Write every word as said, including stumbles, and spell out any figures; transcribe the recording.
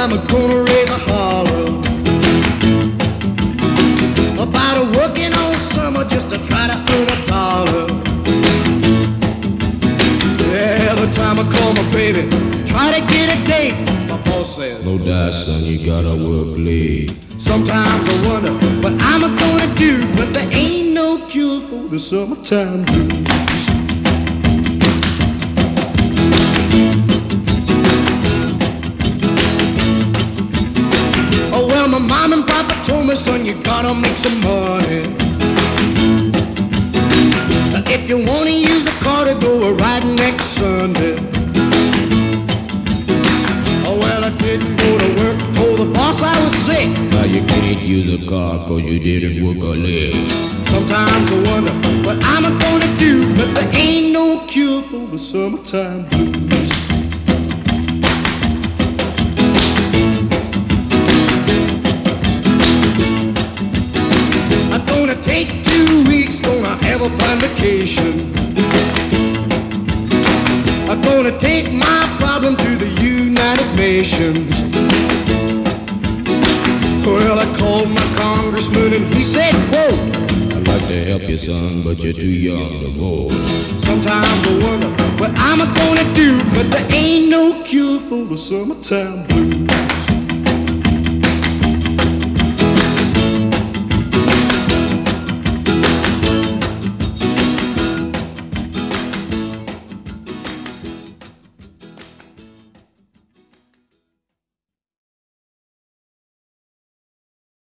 I'm gonna raise a holler about a working all summer just to try to earn a dollar. Yeah, every time I call my baby, try to get a date, my boss says, no die, son, you gotta work late. Sometimes I wonder what I'm gonna do, but there ain't no cure for the summertime blues. Oh well, my mom and papa told me, son, you gotta make some money. If you wanna use the car to go a riding next Sunday. Oh well, I didn't go to work, told the boss I was sick. Now you can't use a car cause you didn't work a leg. Sometimes I wonder what I'm gonna do, but there ain't no cure for the summertime blues. I'm gonna take two weeks, gonna have a fine vacation. I'm gonna take my problem to the United Nations. Well, I called my congressman and he said, quote, I'd like to help you, son, but you're too young to vote. Sometimes I wonder what I'm gonna do, but there ain't no cure for the summertime blues.